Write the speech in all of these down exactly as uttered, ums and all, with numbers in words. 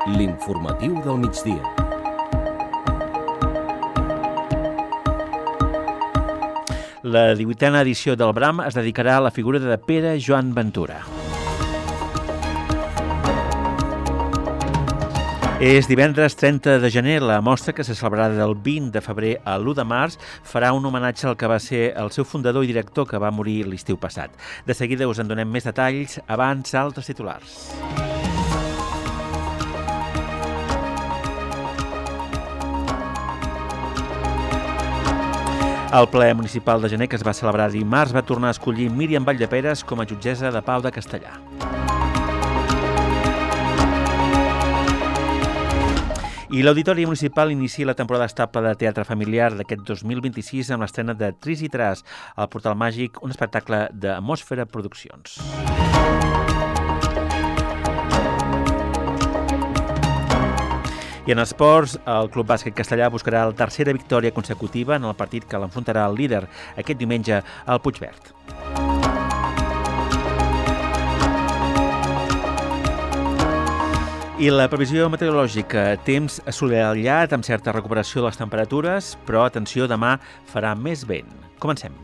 L'informatiu del migdia. La divuitena edició del Bram es dedicarà a la figura de Pere Joan Ventura. És divendres trenta de gener. La mostra, que se celebrarà del vint de febrer a l'u de març, farà un homenatge al que va ser el seu fundador i director, que va morir l'estiu passat. De seguida us en donem més detalls, abans altres titulars. El ple municipal de gener, que es va celebrar dimarts, va tornar a escollir Míriam Valldeperes com a jutgessa de pau de Castellar. I l'Auditori Municipal inicia la temporada estable de teatre familiar d'aquest dos mil vint-i-sis amb l'estrena de Tris i Tras, al Portal Màgic, un espectacle d'Atmosfera Produccions. I en esports, el Club Bàsquet Castellar buscarà la tercera victòria consecutiva en el partit que l'enfrontarà al líder aquest diumenge al Puigverd. I la previsió meteorològica: temps assolellat amb certa recuperació de les temperatures, però atenció, demà farà més vent. Comencem.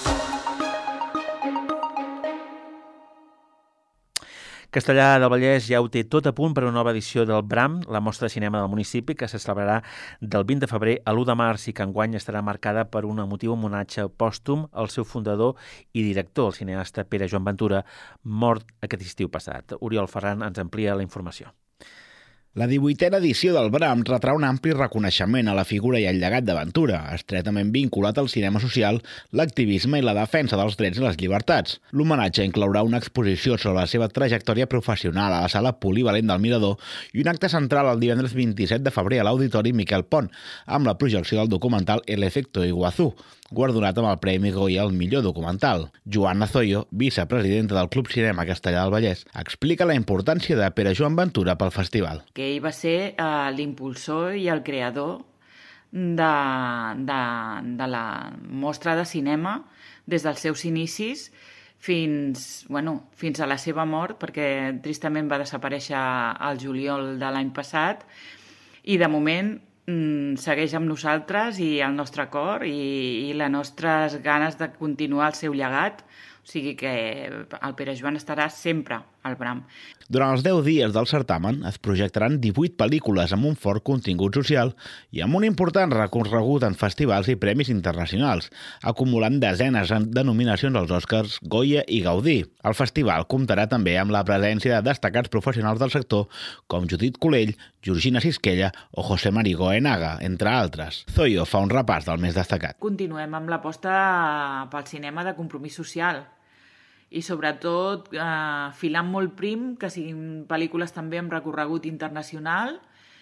Castellar del Vallès ja ho té tot a punt per a una nova edició del Bram, la mostra de cinema del municipi, que se celebrarà del vint de febrer a l'u de març i que enguany estarà marcada per un emotiu homenatge pòstum al seu fundador i director, el cineasta Pere Joan Ventura, mort aquest estiu passat. Oriol Ferran ens amplia la informació. La divuitena edició del Bram retrà un ampli reconeixement a la figura i al llegat de Ventura, estretament vinculat al cinema social, l'activisme i la defensa dels drets i les llibertats. L'homenatge inclourà una exposició sobre la seva trajectòria professional a la sala polivalent del Mirador i un acte central el divendres vint-i-set de febrer a l'Auditori Miquel Pont, amb la projecció del documental El efecto Iguazú, guardonat amb el Premi Goya al millor documental. Joana Zoyo, vicepresidenta del Club Cinema Castellar del Vallès, explica la importància de Pere Joan Ventura pel festival. Que ell va ser eh, l'impulsor i el creador de, de, de la mostra de cinema des dels seus inicis fins, bueno, fins a la seva mort, perquè tristament va desaparèixer al juliol de l'any passat, i de moment segueix amb nosaltres i el nostre cor i, i les nostres ganes de continuar el seu llegat. O sigui que el Pere Joan estarà sempre al Bram. Durant els deu dies del certamen es projectaran divuit pel·lícules amb un fort contingut social i amb un important recorregut en festivals i premis internacionals, acumulant desenes de nominacions als Oscars, Goya i Gaudí. El festival comptarà també amb la presència de destacats professionals del sector com Judit Colell, Georgina Sisquella o José Mari Goenaga, entre altres. Zoyo fa un repàs del més destacat. Continuem amb l'aposta pel cinema de compromís social i sobretot eh, filant molt prim, que siguin pel·lícules també amb recorregut internacional,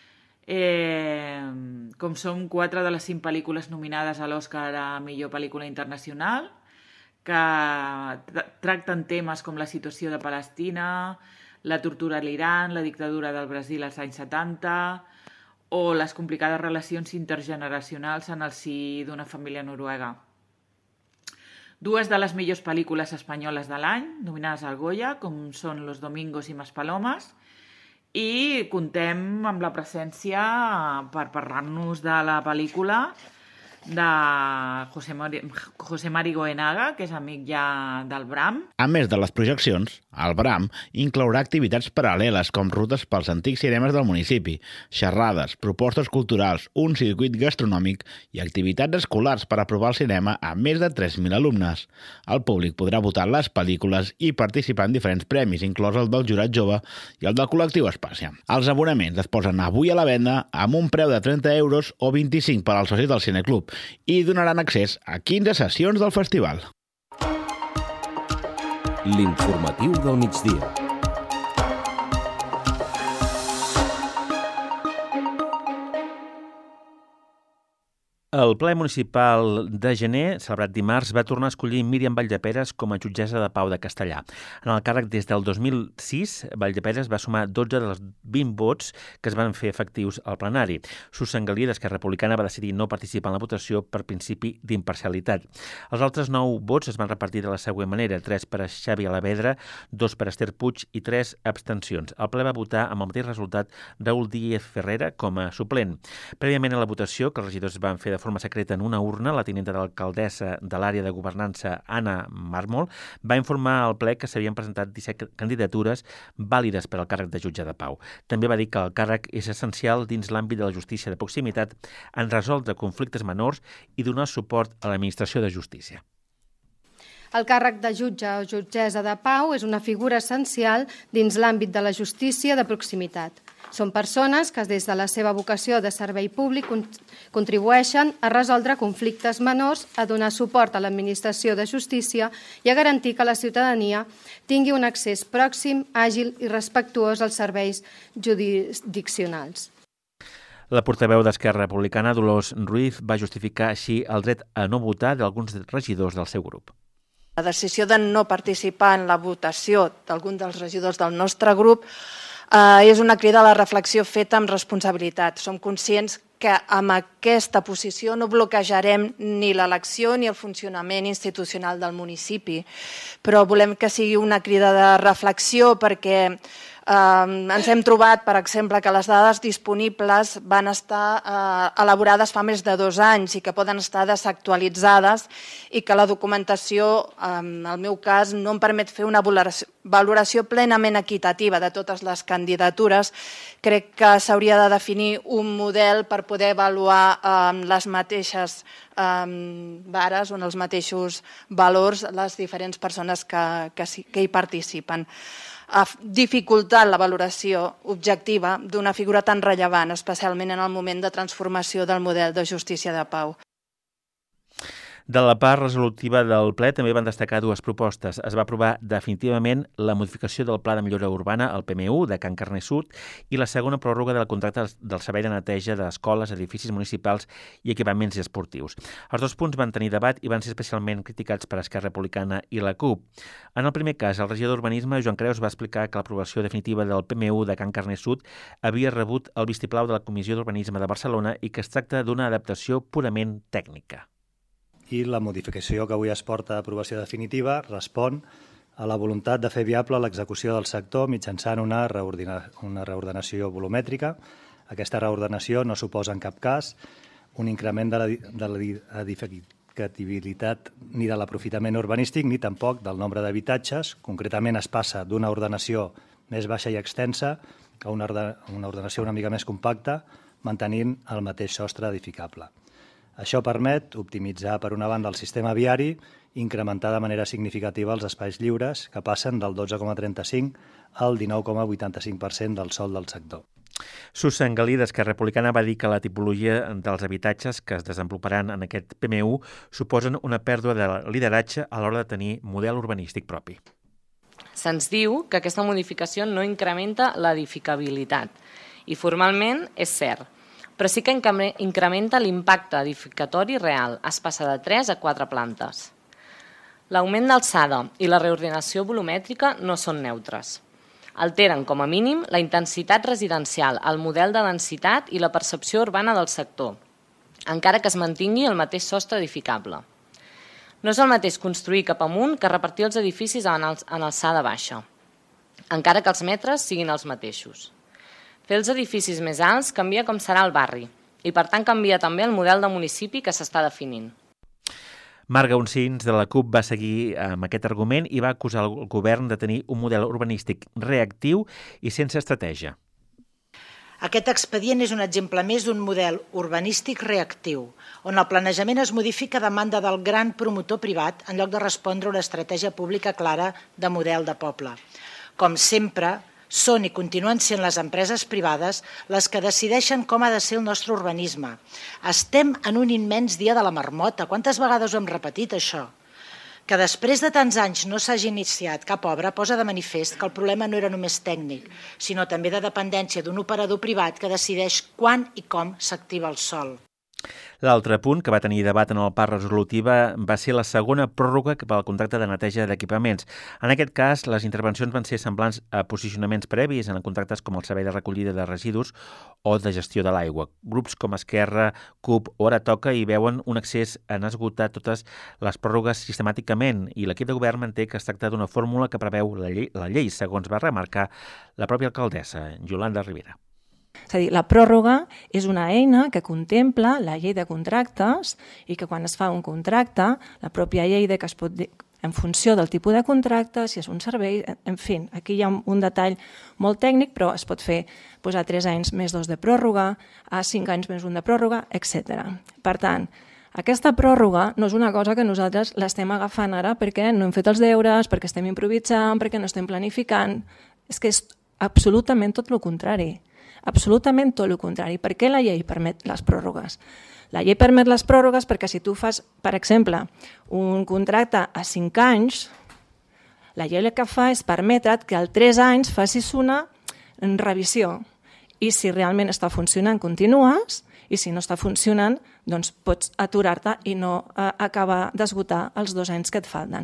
eh, com són quatre de les cinc pel·lícules nominades a l'Oscar a millor pel·lícula internacional, que tra tracten temes com la situació de Palestina, la tortura a l'Iran, la dictadura del Brasil als anys setanta o les complicades relacions intergeneracionals en el si d'una família noruega. Dues de les millors pel·lícules espanyoles de l'any, nominades al Goya, com són Los Domingos i Maspalomas, i contem amb la presència, per parlar-nos de la pel·lícula, de José Mari, José Mari Goenaga, que és amic ja del Bram. A més de les projeccions, el Bram inclourà activitats paral·leles com rutes pels antics cinemes del municipi, xerrades, propostes culturals, un circuit gastronòmic i activitats escolars per aprovar el cinema a més de tres mil alumnes. El públic podrà votar les pel·lícules i participar en diferents premis, inclòs el del jurat jove i el del col·lectiu Espàcia. Els abonaments es posen avui a la venda amb un preu de trenta euros o vint-i-cinc per als socis del Cineclub i donaran accés a quinze sessions del festival. L'informatiu del migdia. El ple municipal de gener, celebrat dimarts, va tornar a escollir Míriam Valldeperes com a jutgessa de pau de Castellà. En el càrrec des del dos mil sis, Valldeperes va sumar dotze dels vint vots que es van fer efectius al plenari. Susan Galí, d'Esquerra Republicana, va decidir no participar en la votació per principi d'imparcialitat. Els altres nou vots es van repartir de la següent manera: tres per a Xavi Alavedra, dos per a Esther Puig i tres abstencions. El ple va votar amb el mateix resultat Raúl Díez Ferrera com a suplent. Prèviament a la votació, que els regidors van fer de forma secreta en una urna, la tinenta d'alcaldessa de l'àrea de governança, Anna Mármol, va informar al ple que s'havien presentat disset candidatures vàlides per al càrrec de jutge de pau. També va dir que el càrrec és essencial dins l'àmbit de la justícia de proximitat en resoldre conflictes menors i donar suport a l'administració de justícia. El càrrec de jutge o jutgessa de pau és una figura essencial dins l'àmbit de la justícia de proximitat. Són persones que des de la seva vocació de servei públic contribueixen a resoldre conflictes menors, a donar suport a l'administració de justícia i a garantir que la ciutadania tingui un accés pròxim, àgil i respectuós als serveis jurisdiccionals. La portaveu d'Esquerra Republicana, Dolors Ruiz, va justificar així el dret a no votar d'alguns regidors del seu grup. La decisió de no participar en la votació d'algun dels regidors del nostre grup eh, és una crida a la reflexió feta amb responsabilitat. Som conscients que amb aquesta posició no bloquejarem ni l'elecció ni el funcionament institucional del municipi, però volem que sigui una crida de reflexió perquè Eh, ens hem trobat, per exemple, que les dades disponibles van estar eh, elaborades fa més de dos anys i que poden estar desactualitzades i que la documentació, en el meu cas, no em permet fer una valoració, valoració plenament equitativa de totes les candidatures. Crec que s'hauria de definir un model per poder avaluar eh, les mateixes eh, vares o en els mateixos valors les diferents persones que, que, que hi participen. Ha dificultat la valoració objectiva d'una figura tan rellevant, especialment en el moment de transformació del model de justícia de pau. De la part resolutiva del ple també van destacar dues propostes. Es va aprovar definitivament la modificació del Pla de Millora Urbana, el P M U, de Can Carner Sud, i la segona pròrroga del contracte del servei de neteja d'escoles, edificis municipals i equipaments esportius. Els dos punts van tenir debat i van ser especialment criticats per Esquerra Republicana i la CUP. En el primer cas, el regidor d'Urbanisme, Joan Creus, va explicar que l'aprovació definitiva del P M U de Can Carner Sud havia rebut el vistiplau de la Comissió d'Urbanisme de Barcelona i que es tracta d'una adaptació purament tècnica. I la modificació que avui es porta a aprovació definitiva respon a la voluntat de fer viable l'execució del sector mitjançant una, reordena, una reordenació volumètrica. Aquesta reordenació no suposa en cap cas un increment de l'edificabilitat ni de l'aprofitament urbanístic ni tampoc del nombre d'habitatges. Concretament es passa d'una ordenació més baixa i extensa a una, una ordenació una mica més compacta, mantenint el mateix sostre edificable. Això permet optimitzar, per una banda, el sistema viari, incrementar de manera significativa els espais lliures, que passen del dotze coma trenta-cinc al dinou coma vuitanta-cinc per cent del sòl del sector. Susan Galí, d'Esquerra Republicana, va dir que la tipologia dels habitatges que es desenvoluparan en aquest P M U suposen una pèrdua de lideratge a l'hora de tenir model urbanístic propi. Se'ns diu que aquesta modificació no incrementa l'edificabilitat i formalment és cert, però sí que incrementa l'impacte edificatori real. Es passa de tres a quatre plantes. L'augment d'alçada i la reordenació volumètrica no són neutres. Alteren, com a mínim, la intensitat residencial, el model de densitat i la percepció urbana del sector, encara que es mantingui el mateix sostre edificable. No és el mateix construir cap amunt que repartir els edificis en alçada baixa, encara que els metres siguin els mateixos. Fer els edificis més alts canvia com serà el barri i, per tant, canvia també el model de municipi que s'està definint. Marga Uncins, de la CUP, va seguir amb aquest argument i va acusar el govern de tenir un model urbanístic reactiu i sense estratègia. Aquest expedient és un exemple més d'un model urbanístic reactiu, on el planejament es modifica a demanda del gran promotor privat en lloc de respondre a una estratègia pública clara de model de poble. Com sempre, són i continuen sent les empreses privades les que decideixen com ha de ser el nostre urbanisme. Estem en un immens dia de la marmota. Quantes vegades ho hem repetit, això? Que després de tants anys no s'hagi iniciat cap obra posa de manifest que el problema no era només tècnic, sinó també de dependència d'un operador privat que decideix quan i com s'activa el sòl. L'altre punt que va tenir debat en el part resolutiva va ser la segona pròrroga pel contracte de neteja d'equipaments. En aquest cas, les intervencions van ser semblants a posicionaments previs en contractes com el servei de recollida de residus o de gestió de l'aigua. Grups com Esquerra, C U P o Ara Toca hi veuen un accés en esgotar totes les pròrrogues sistemàticament i l'equip de govern manté que es tracta d'una fórmula que preveu la llei, la llei segons va remarcar la pròpia alcaldessa, Yolanda Rivera. És a dir, la pròrroga és una eina que contempla la llei de contractes i que quan es fa un contracte, la pròpia llei de que es pot dir, en funció del tipus de contracte, si és un servei, en fi, aquí hi ha un detall molt tècnic, però es pot fer doncs, a tres anys més dos de pròrroga, a cinc anys més un de pròrroga, etcètera. Per tant, aquesta pròrroga no és una cosa que nosaltres l'estem agafant ara perquè no hem fet els deures, perquè estem improvisant, perquè no estem planificant. És que és absolutament tot el contrari. Absolutament tot el contrari. Per què la llei permet les pròrrogues? La llei permet les pròrrogues perquè si tu fas, per exemple, un contracte a cinc anys, la llei el que fa és permetre't que al tres anys facis una revisió i si realment està funcionant continues i si no està funcionant doncs pots aturar-te i no acabar d'esgotar els dos anys que et falten.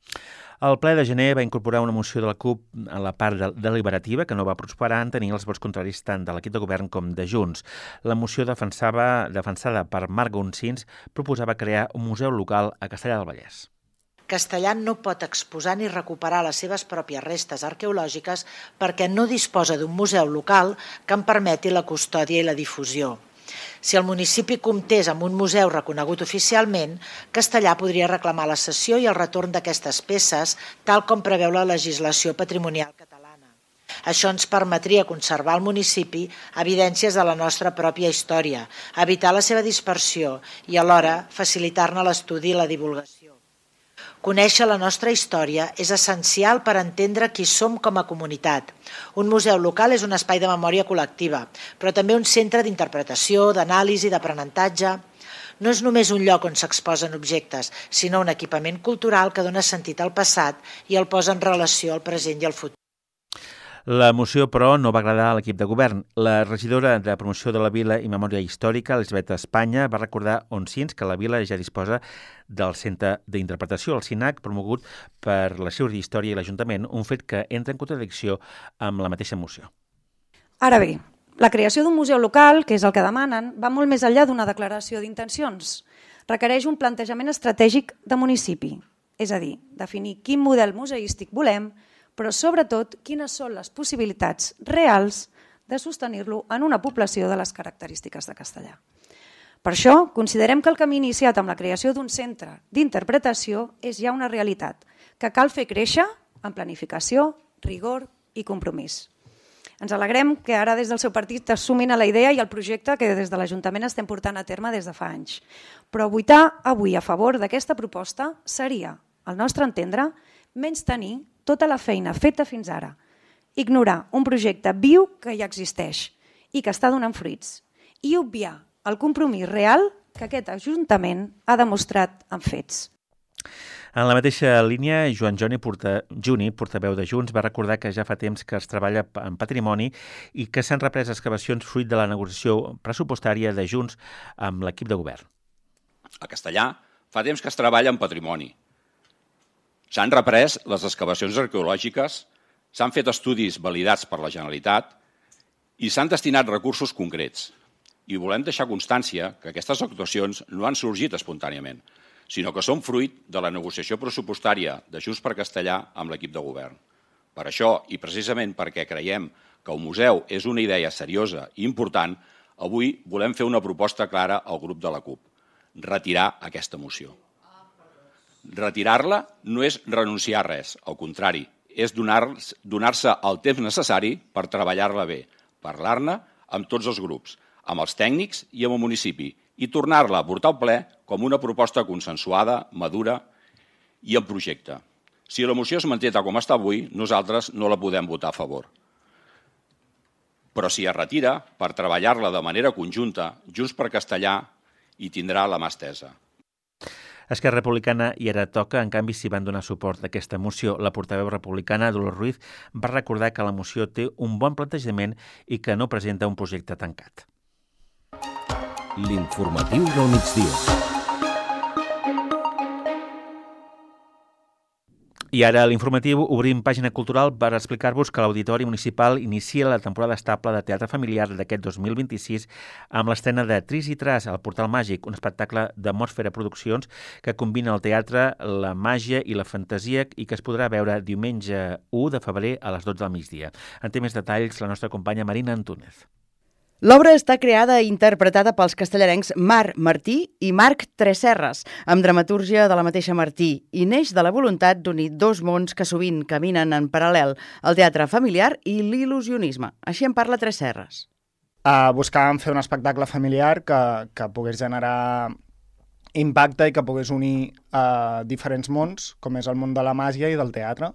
El ple de gener va incorporar una moció de la C U P a la part deliberativa que no va prosperar en tenir els vots contraris tant de l'equip de govern com de Junts. La moció defensava, defensada per Marc Gonçins proposava crear un museu local a Castellar del Vallès. Castellar no pot exposar ni recuperar les seves pròpies restes arqueològiques perquè no disposa d'un museu local que en permeti la custòdia i la difusió. Si el municipi comptés amb un museu reconegut oficialment, Castellar podria reclamar la cessió i el retorn d'aquestes peces, tal com preveu la legislació patrimonial catalana. Això ens permetria conservar al municipi evidències de la nostra pròpia història, evitar la seva dispersió i alhora facilitar-ne l'estudi i la divulgació. Conèixer la nostra història és essencial per entendre qui som com a comunitat. Un museu local és un espai de memòria col·lectiva, però també un centre d'interpretació, d'anàlisi, d'aprenentatge. No és només un lloc on s'exposen objectes, sinó un equipament cultural que dona sentit al passat i el posa en relació al present i al futur. La moció, però, no va agradar a l'equip de govern. La regidora de Promoció de la Vila i Memòria Històrica, Elisabet Espanya, va recordar Onsins que la vila ja disposa del Centre d'Interpretació, el CINAC, promogut per la Seu d'Història i l'Ajuntament, un fet que entra en contradicció amb la mateixa moció. Ara bé, la creació d'un museu local, que és el que demanen, va molt més enllà d'una declaració d'intencions. Requereix un plantejament estratègic de municipi, és a dir, definir quin model museístic volem, però sobretot quines són les possibilitats reals de sostenir-lo en una població de les característiques de Castellar. Per això, considerem que el camí iniciat amb la creació d'un centre d'interpretació és ja una realitat, que cal fer créixer amb planificació, rigor i compromís. Ens alegrem que ara des del seu partit es sumin a la idea i al projecte que des de l'Ajuntament estem portant a terme des de fa anys. Però votar avui a favor d'aquesta proposta seria, al nostre entendre, menys tenir tota la feina feta fins ara, ignorar un projecte viu que ja existeix i que està donant fruits i obviar el compromís real que aquest Ajuntament ha demostrat en fets. En la mateixa línia, Joan Joni, porta, Juni, portaveu de Junts, va recordar que ja fa temps que es treballa en patrimoni i que s'han reprès excavacions fruit de la negociació pressupostària de Junts amb l'equip de govern. A Castellar fa temps que es treballa en patrimoni. S'han reprès les excavacions arqueològiques, s'han fet estudis validats per la Generalitat i s'han destinat recursos concrets. I volem deixar constància que aquestes actuacions no han sorgit espontàniament, sinó que són fruit de la negociació pressupostària de Junts per Castellar amb l'equip de govern. Per això, i precisament perquè creiem que un museu és una idea seriosa i important, avui volem fer una proposta clara al grup de la C U P, retirar aquesta moció. Retirar-la no és renunciar a res, al contrari, és donar-se donar-se el temps necessari per treballar-la bé, parlar-ne amb tots els grups, amb els tècnics i amb el municipi, i tornar-la a portar al ple com una proposta consensuada, madura i en projecte. Si la moció es manté tal com està avui, nosaltres no la podem votar a favor. Però si es retira, per treballar-la de manera conjunta, Junts per Castellar hi tindrà la mà estesa. Esquerra Republicana i Ara Toca, en canvi, s'hi van donar suport a aquesta moció. La portaveu republicana, Dolors Ruiz, va recordar que la moció té un bon plantejament i que no presenta un projecte tancat. L'informatiu del migdia. I ara a l'informatiu obrim pàgina cultural per explicar-vos que l'Auditori Municipal inicia la temporada estable de teatre familiar d'aquest dos mil vint-i-sis amb l'estrena de Tris i Tras, al Portal Màgic, un espectacle d'Atmosfera Produccions que combina el teatre, la màgia i la fantasia i que es podrà veure diumenge u de febrer a les dotze del migdia. En té més detalls la nostra companya Marina Antúnez. L'obra està creada i interpretada pels castellarencs Marc Martí i Marc Tresserras, amb dramatúrgia de la mateixa Martí, i neix de la voluntat d'unir dos mons que sovint caminen en paral·lel, el teatre familiar i l'il·lusionisme. Així en parla Tresserras. Uh, buscàvem fer un espectacle familiar que, que pogués generar impacte i que pogués unir uh, diferents mons, com és el món de la màgia i del teatre.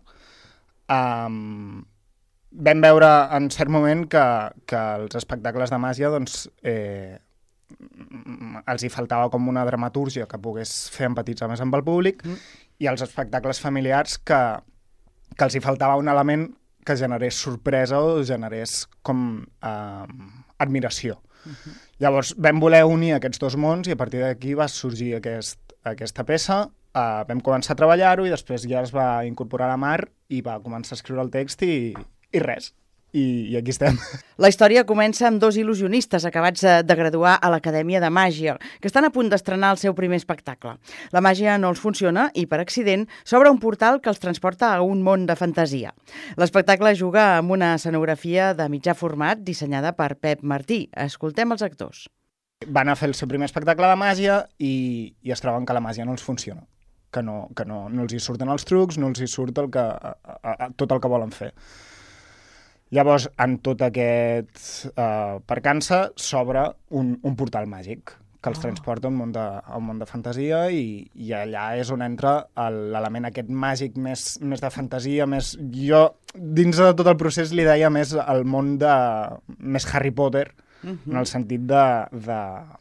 Um, Vam veure en cert moment que, que els espectacles de màgia doncs, eh, els hi faltava com una dramatúrgia que pogués fer empatitzar més amb el públic mm. i els espectacles familiars que, que els hi faltava un element que generés sorpresa o generés com eh, admiració. Mm-hmm. Llavors vam voler unir aquests dos mons i a partir d'aquí va sorgir aquest, aquesta peça. Uh, vam començar a treballar-ho i després ja es va incorporar la Mar i va començar a escriure el text i I res, I, i aquí estem. La història comença amb dos il·lusionistes acabats de graduar a l'Acadèmia de Màgia, que estan a punt d'estrenar el seu primer espectacle. La màgia no els funciona i, per accident, s'obre un portal que els transporta a un món de fantasia. L'espectacle juga amb una escenografia de mitjà format dissenyada per Pep Martí. Escoltem els actors. Van a fer el seu primer espectacle de màgia i, i es troben que la màgia no els funciona, que no, que no, no els hi surten els trucs, no els hi surt el que, a, a, a, tot el que volen fer. Llavors, en tot aquest eh, percança, s'obre un, un portal màgic que els oh. transporta a un món de, a un món de fantasia i, i allà és on entra l'element aquest màgic més, més de fantasia, més... Jo, dins de tot el procés, li deia més el món de... més Harry Potter, mm-hmm. en el sentit de, de,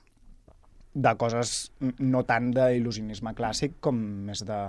de coses no tant d'il·lusionisme clàssic com més de...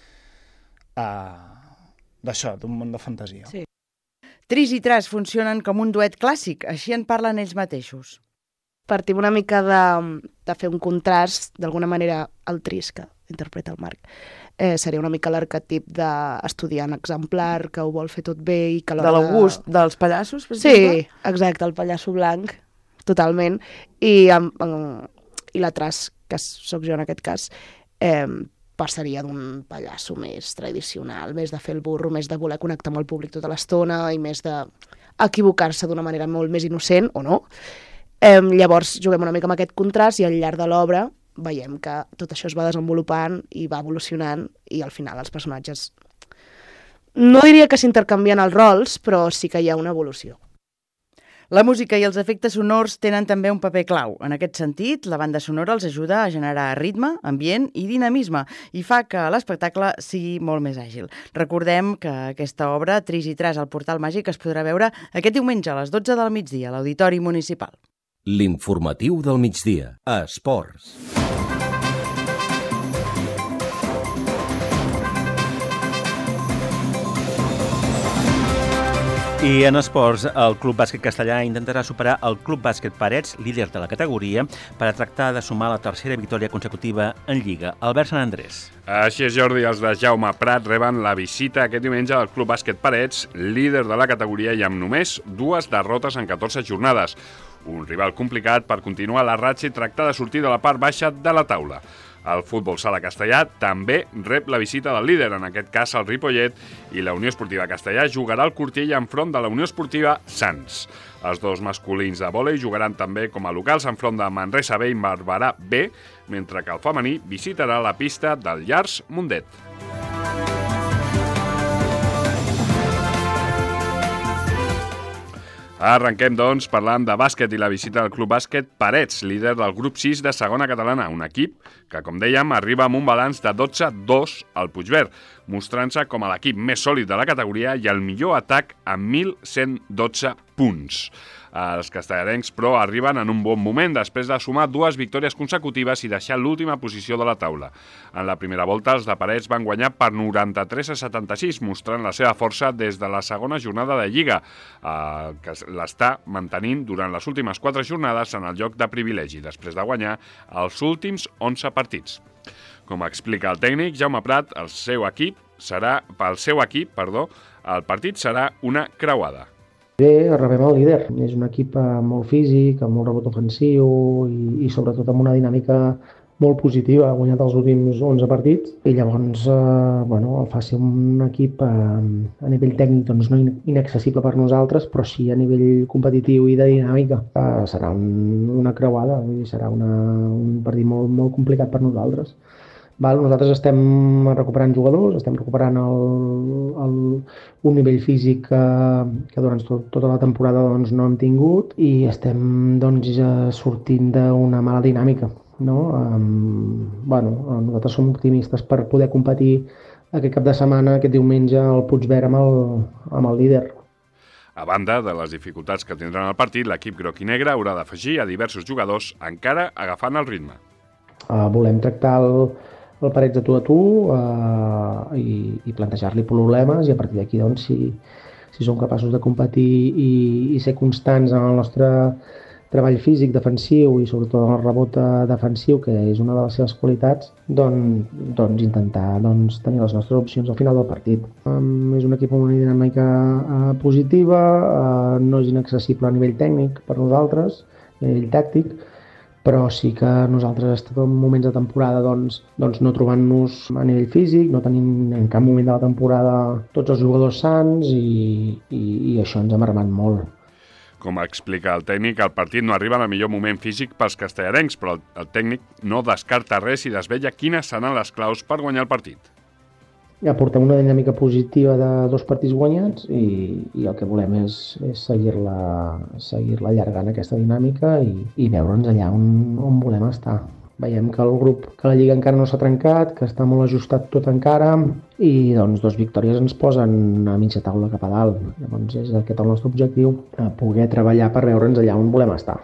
Uh, d'això, d'un món de fantasia. Sí. Tris i Tras funcionen com un duet clàssic, així en parlen ells mateixos. Partim una mica de, de fer un contrast, d'alguna manera el Tris, que interpreta el Marc, eh, seria una mica l'arquetip d'estudiant exemplar, que ho vol fer tot bé i que... De l'August, dels pallassos, per sí, exemple? Sí, exacte, el pallasso blanc, totalment, i, um, i la Tras, que sóc jo en aquest cas, eh, passaria d'un pallasso més tradicional, més de fer el burro, més de voler connectar amb el públic tota l'estona i més d'equivocar-se d'una manera molt més innocent, o no. Eh, llavors juguem una mica amb aquest contrast i al llarg de l'obra veiem que tot això es va desenvolupant i va evolucionant i al final els personatges... No diria que s'intercanvien els rols, però sí que hi ha una evolució. La música i els efectes sonors tenen també un paper clau. En aquest sentit, la banda sonora els ajuda a generar ritme, ambient i dinamisme i fa que l'espectacle sigui molt més àgil. Recordem que aquesta obra, Tris i Tras al Portal Màgic, es podrà veure aquest diumenge a les dotze del migdia a l'Auditori Municipal. L'informatiu del migdia, a Esports. I en esports, el Club Bàsquet Castellà intentarà superar el Club Bàsquet Parets, líder de la categoria, per a tractar de sumar la tercera victòria consecutiva en Lliga. Albert Sant Andrés. Així és, Jordi, els de Jaume Prat reben la visita aquest diumenge al Club Bàsquet Parets, líder de la categoria i amb només dues derrotes en catorze jornades. Un rival complicat per continuar la ratxa i tractar de sortir de la part baixa de la taula. El futbol sala castellà també rep la visita del líder, en aquest cas el Ripollet, i la Unió Esportiva Castellà jugarà al Cortell enfront de la Unió Esportiva Sants. Els dos masculins de vòlei jugaran també com a locals enfront de Manresa B i Barberà B, mentre que el femení visitarà la pista del Llars Mundet. Arrenquem, doncs, parlant de bàsquet i la visita del Club Bàsquet Parets, líder del grup sis de segona catalana, un equip que, com dèiem, arriba amb un balanç de dotze a dos al Puigverd, mostrant-se com a l'equip més sòlid de la categoria i el millor atac amb mil cent dotze punts. Els castellarencs, però, arriben en un bon moment després de sumar dues victòries consecutives i deixar l'última posició de la taula. En la primera volta, els de Parets van guanyar per noranta-tres a setanta-sis, mostrant la seva força des de la segona jornada de Lliga, eh, que l'està mantenint durant les últimes quatre jornades en el lloc de privilegi, després de guanyar els últims onze partits. Com explica el tècnic Jaume Prat, el seu equip serà, pel seu equip, perdó, el partit serà una creuada. Bé, rebem el líder. És un equip molt físic, amb molt rebot ofensiu i, i sobretot amb una dinàmica molt positiva. Ha guanyat els últims onze partits i llavors eh, bueno, el fa ser un equip eh, a nivell tècnic doncs, no inaccessible per nosaltres, però sí a nivell competitiu i de dinàmica. Eh, serà un, una creuada, vull dir, serà una, un partit molt, molt complicat per nosaltres. Val, nosaltres estem recuperant jugadors, estem recuperant el, el, un nivell físic que, que durant tot, tota la temporada doncs, no hem tingut i estem doncs, sortint d'una mala dinàmica. No? Um, bueno, nosaltres som optimistes per poder competir aquest cap de setmana, aquest diumenge, al Puigverd amb el, amb el líder. A banda de les dificultats que tindran el partit, l'equip groc i negre haurà d'afegir a diversos jugadors encara agafant el ritme. Uh, volem tractar el el Parets de tu a tu eh, i, i plantejar-li problemes i a partir d'aquí, doncs, si, si som capaços de competir i, i ser constants en el nostre treball físic, defensiu i sobretot en el rebot defensiu, que és una de les seves qualitats, doncs, doncs intentar doncs, tenir les nostres opcions al final del partit. Um, és un equip amb una dinàmica uh, positiva, uh, no és inaccessible a nivell tècnic per nosaltres, a nivell tàctic, però sí que nosaltres estem en moments de temporada doncs, doncs no trobant-nos a nivell físic, no tenim en cap moment de la temporada tots els jugadors sants i, i, i això ens ha mermat molt. Com explica el tècnic, el partit no arriba en el millor moment físic pels castellarencs, però el, el tècnic no descarta res i desvetlla quines seran les claus per guanyar el partit. Ja portem una dinàmica positiva de dos partits guanyats i, i el que volem és, és seguir-la seguir-la allargant aquesta dinàmica i, i veure'ns allà on, on volem estar. Veiem que el grup, que la Lliga encara no s'ha trencat, que està molt ajustat tot encara i doncs dos victòries ens posen a mitja taula cap a dalt. Llavors és aquest el nostre objectiu, poder treballar per veure'ns allà on volem estar.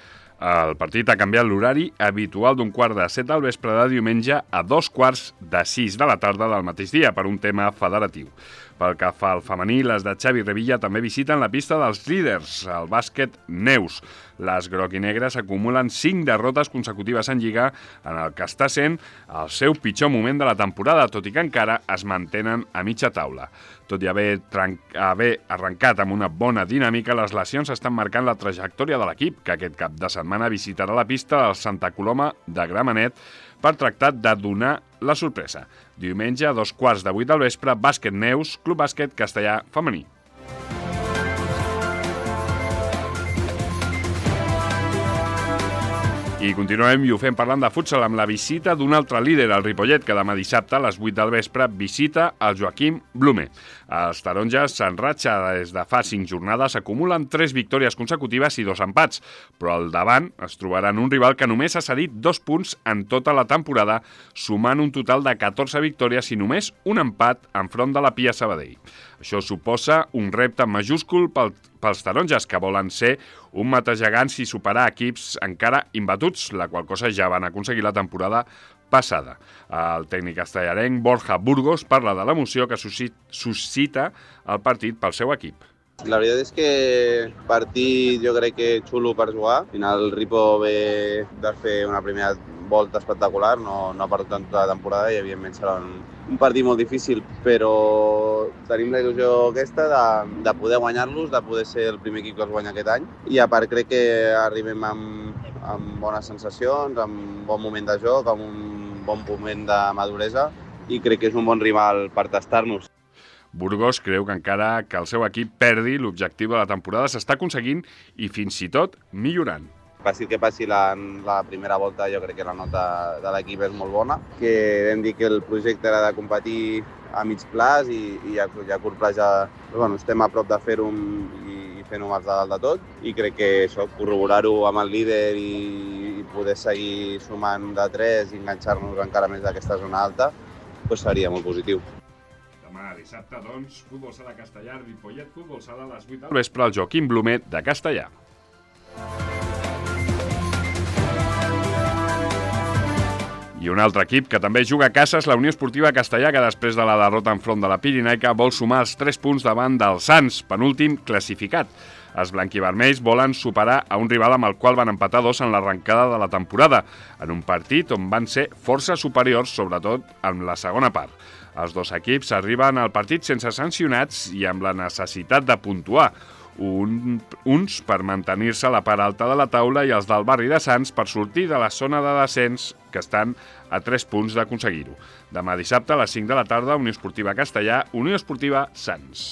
El partit ha canviat l'horari habitual d'un quart de set al vespre de diumenge a dos quarts de sis de la tarda del mateix dia per un tema federatiu. Pel que fa al femení, les de Xavi Revilla també visiten la pista dels líders, el bàsquet Neus. Les groc i negres acumulen cinc derrotes consecutives en Lliga en el que està sent el seu pitjor moment de la temporada, tot i que encara es mantenen a mitja taula. Tot i haver, haver arrencat amb una bona dinàmica, les lesions estan marcant la trajectòria de l'equip, que aquest cap de setmana visitarà la pista del Santa Coloma de Gramenet per tractar de donar la sorpresa. Diumenge, a dos quarts de vuit del vespre, bàsquet Neus, Club Bàsquet Castellà femení. I continuem i ho fem parlant de futsal amb la visita d'un altre líder, el Ripollet, que demà dissabte a les vuit del vespre visita el Joaquim Blume. Els taronges s'enratxa des de fa cinc jornades, acumulen tres victòries consecutives i dos empats, però al davant es trobaran un rival que només ha cedit dos punts en tota la temporada, sumant un total de catorze victòries i només un empat enfront de la Pia Sabadell. Això suposa un repte majúscul pel, pels taronges, que volen ser un matagegants i superar equips encara imbatuts, la qual cosa ja van aconseguir la temporada passada. El tècnic castellarenc Borja Burgos parla de l'emoció que suscita el partit pel seu equip. La veritat és que partit jo crec que xulo per jugar. Al final el Ripo ve de fer una primera volta espectacular, no, no ha perdut tant tota la temporada i evidentment serà un, un partit molt difícil, però tenim la il·lusió aquesta de, de poder guanyar-los, de poder ser el primer equip que els guanya aquest any i a part crec que arribem amb, amb bones sensacions, amb bon moment de joc, amb un bon moment de maduresa i crec que és un bon rival per tastar-nos. Burgos creu que encara que el seu equip perdi, l'objectiu de la temporada s'està aconseguint i fins i tot millorant. Passi el que passi la, la primera volta, jo crec que la nota de l'equip és molt bona, que vam dir que el projecte era de competir a mig plaç i, i a, i a curt plaç ja bueno, estem a prop de fer-ho i, i fent-ho més de dalt de tot i crec que això, corroborar-ho amb el líder i, i poder seguir sumant de tres i enganxar-nos encara més d'aquesta zona alta, doncs seria molt positiu. Demà dissabte, doncs, futbol sala Castellà, Ripollet, futbol sala a les vuit del vespre al Joaquim Blumet de Castellà. I un altre equip que també juga a casa és la Unió Esportiva Castellà, que després de la derrota enfront de la Pirinaica vol sumar els tres punts davant del Sants, penúltim classificat. Els blanquivermells volen superar a un rival amb el qual van empatar dos en l'arrencada de la temporada, en un partit on van ser força superiors, sobretot en la segona part. Els dos equips arriben al partit sense sancionats i amb la necessitat de puntuar, Un, uns per mantenir-se a la part alta de la taula i els del barri de Sants per sortir de la zona de descens, que estan a tres punts d'aconseguir-ho. Demà dissabte a les cinc de la tarda, Unió Esportiva Castellà, Unió Esportiva Sants.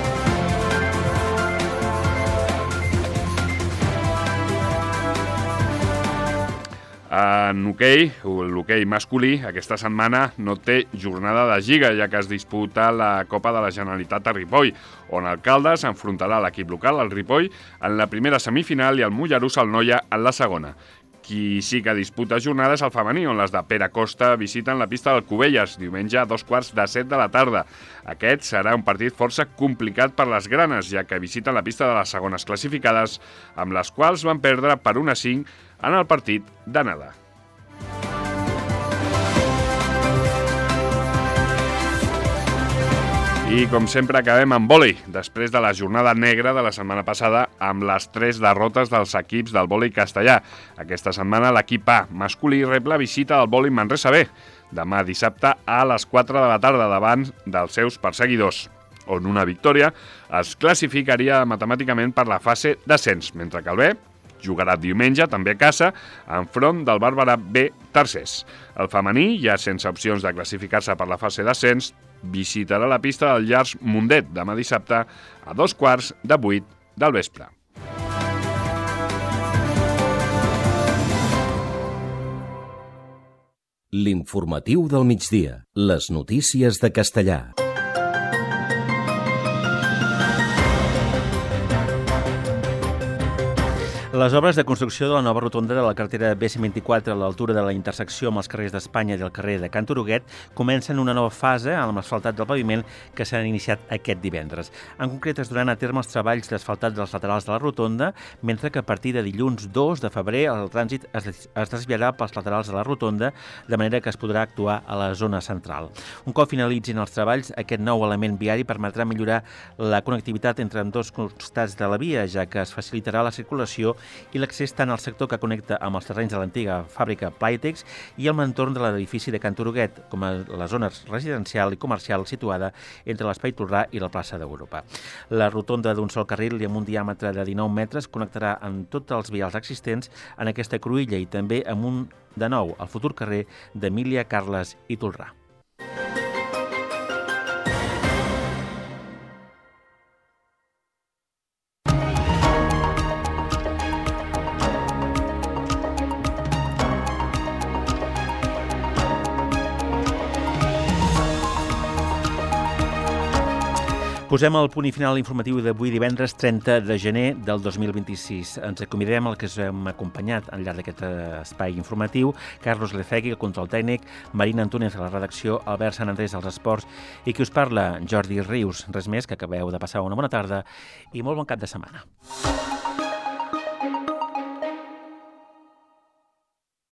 En hoquei, l'hoquei masculí, aquesta setmana no té jornada de lliga, ja que es disputa la Copa de la Generalitat a Ripoll, on el Caldes enfrontarà l'equip local, el Ripoll, en la primera semifinal i el Mollerussa al Noia en la segona. Qui sí que disputa jornades al femení, on les de Pere Costa visiten la pista del Cubelles, diumenge a dos quarts de set de la tarda. Aquest serà un partit força complicat per les granes, ja que visiten la pista de les segones classificades, amb les quals van perdre per un a cinc en el partit d'anada. I, com sempre, acabem amb vòlei, després de la jornada negra de la setmana passada amb les tres derrotes dels equips del vòlei castellà. Aquesta setmana l'equip A masculí rep la visita del vòlei Manresa B, demà dissabte a les quatre de la tarda davant dels seus perseguidors, on una victòria es classificaria matemàticament per la fase d'ascens, mentre que el B jugarà diumenge, també a casa, enfront del Bàrbara B tercers. El femení, ja sense opcions de classificar-se per la fase d'ascens, visitarà la pista del Llars Mundet demà dissabte a dos quarts de vuit del vespre. L'informatiu del migdia. Les notícies de Castellà. Les obres de construcció de la nova rotonda de la carretera B cent vint-i-quatre a l'altura de la intersecció amb els carrers d'Espanya i del carrer de Can Turuguet comencen una nova fase amb l'asfaltat del paviment que s'han iniciat aquest divendres. En concret, es duran a terme els treballs d'asfaltat dels laterals de la rotonda, mentre que a partir de dilluns dos de febrer el trànsit es, es desviarà pels laterals de la rotonda, de manera que es podrà actuar a la zona central. Un cop finalitzin els treballs, aquest nou element viari permetrà millorar la connectivitat entre ambdós costats de la via, ja que es facilitarà la circulació i l'accés tant al sector que connecta amb els terrenys de l'antiga fàbrica Plytex i el entorn de l'edifici de Can Turuguet, com a la zona residencial i comercial situada entre l'Espai Tolrà i la plaça d'Europa. La rotonda d'un sol carril i amb un diàmetre de dinou metres connectarà amb tots els vials existents en aquesta cruïlla i també amb un de nou al futur carrer d'Emília, Carles i Tolrà. Posem el punt i final informatiu d'avui divendres trenta de gener del dos mil vint-i-sis. Ens acomiadem el que us hem acompanyat al llarg d'aquest espai informatiu. Carlos Lecegui, el control tècnic, Marina Antúnez a la redacció, Albert Sant Andrés als esports i qui us parla, Jordi Rius. Res més, que acabeu de passar una bona tarda i molt bon cap de setmana.